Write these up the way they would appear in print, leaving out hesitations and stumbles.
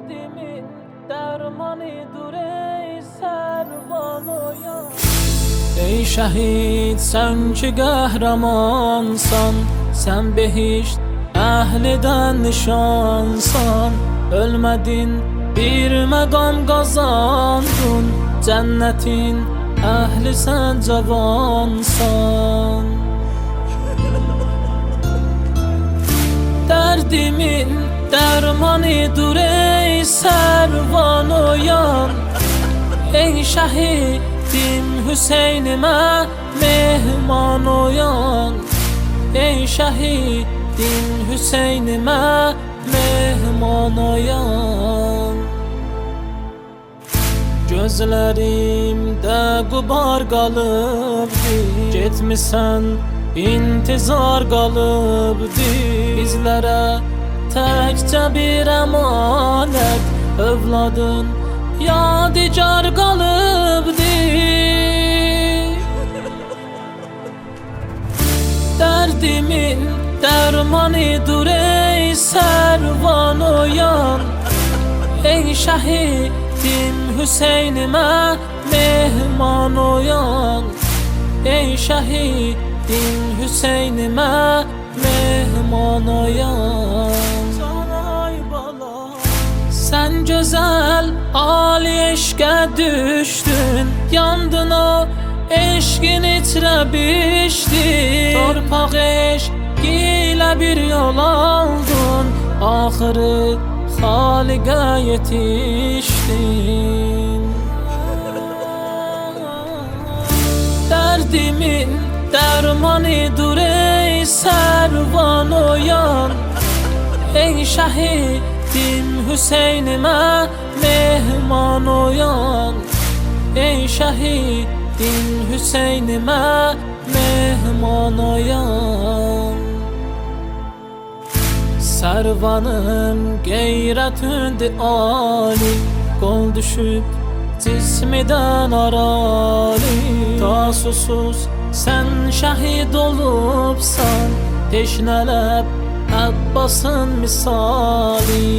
Derdimin dermanıdır ey servan oyan. Ey şəhid sən ki qəhrəmansan, sən behişt əhlidən nişansan. Ölmədin bir məqam qazandın, cənnətin əhli sən cavansan. Derdimin dermanıdır ey servan oyan. Ey şəhidim Hüseynimə mehman oyan. Ey şəhidim Hüseynimə mehman oyan. Gözlərimdə qubar qalıbdı, getmisən intizar qalıbdı. Bizlərə təkcə bir əmanət, övladın yadigar qalıbdı. Derdimin dermanıdır ey servan oyan. Ey şəhidim Hüseynimə mehman oyan. Ey şəhidim Hüseynimə mehman oyan. Sen güzel ali eşqə düşdün, yandın o eşqin içrə bişdin. Torpaq eşq ilə bir yol aldın, axırı Xaliqə yetişdin. Derdimin dermanıdır ey servan oyan. Ey şəhidim Hüseynimə mehman oyan. Ey şəhidim Hüseynimə mehman oyan. Servanım qeyrətündür ali, qol düşüb cismidən arali. Ta susuz sən şəhid olubsan, teşnələb Abbasın misali.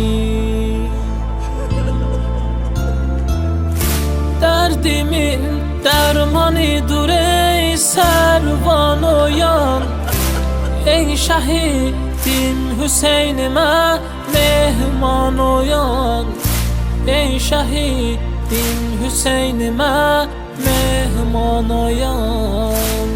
Derdimin dermanıdır ey servan oyan. Ey şəhidim Hüseynimə mehman oyan. Ey şəhidim Hüseynimə mehman oyan.